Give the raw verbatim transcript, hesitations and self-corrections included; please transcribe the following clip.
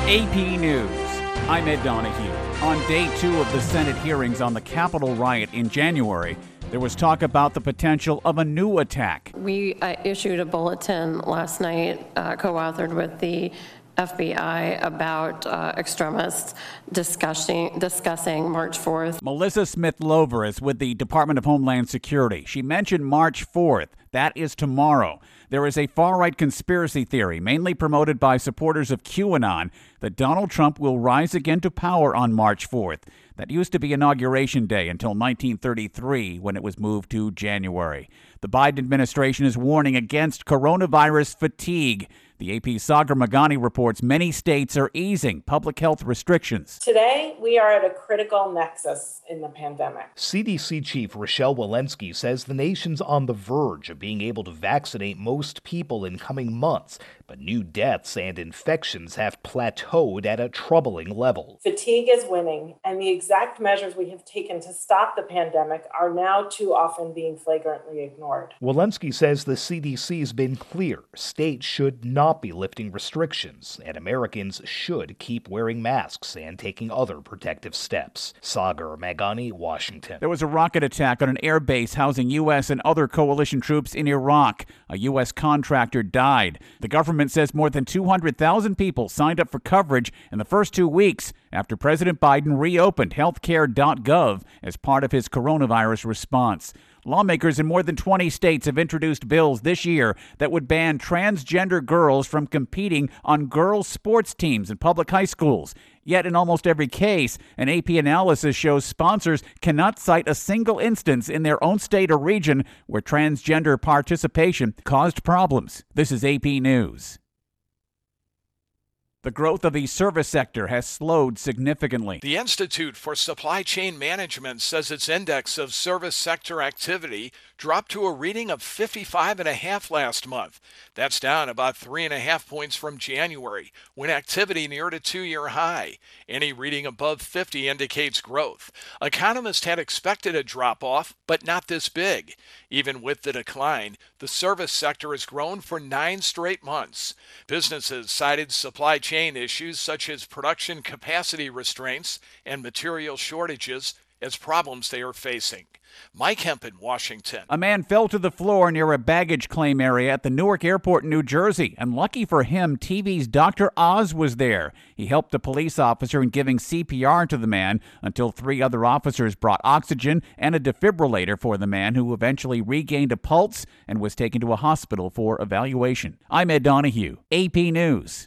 A P News. I'm Ed Donahue. On day two of the Senate hearings on the Capitol riot in January, there was talk about the potential of a new attack. We uh, issued a bulletin last night, uh, co-authored with the F B I, about uh, extremists discussing discussing March fourth. Melissa Smith-Lover is with the Department of Homeland Security. She mentioned March fourth. That is tomorrow. There is a far-right conspiracy theory, mainly promoted by supporters of QAnon, that Donald Trump will rise again to power on March fourth. That used to be Inauguration Day until nineteen thirty-three, when it was moved to January. The Biden administration is warning against coronavirus fatigue. The A P's Sagar Meghani reports many states are easing public health restrictions. Today, we are at a critical nexus in the pandemic. C D C Chief Rochelle Walensky says the nation's on the verge of being able to vaccinate most people in coming months, but new deaths and infections have plateaued at a troubling level. Fatigue is winning, and the exact measures we have taken to stop the pandemic are now too often being flagrantly ignored. Walensky says the C D C has been clear. States should not be lifting restrictions, and Americans should keep wearing masks and taking other protective steps. Sagar Meghani, Washington. There was a rocket attack on an air base housing U S and other coalition troops in Iraq. A U S contractor died. The government says more than two hundred thousand people signed up for coverage in the first two weeks after President Biden reopened healthcare dot gov as part of his coronavirus response. Lawmakers in more than twenty states have introduced bills this year that would ban transgender girls from competing on girls' sports teams in public high schools. Yet in almost every case, an A P analysis shows sponsors cannot cite a single instance in their own state or region where transgender participation caused problems. This is A P News. The growth of the service sector has slowed significantly. The Institute for Supply Chain Management says its index of service sector activity dropped to a reading of fifty-five and a half last month. That's down about three and a half points from January, when activity neared a two-year high. Any reading above fifty indicates growth. Economists had expected a drop-off, but not this big. Even with the decline, the service sector has grown for nine straight months. Businesses cited supply chain issues such as production capacity restraints and material shortages as problems they are facing. Mike Hemp in Washington. A man fell to the floor near a baggage claim area at the Newark Airport in New Jersey, and lucky for him, T V's Doctor Oz was there. He helped a police officer in giving C P R to the man until three other officers brought oxygen and a defibrillator for the man, who eventually regained a pulse and was taken to a hospital for evaluation. I'm Ed Donahue, A P News.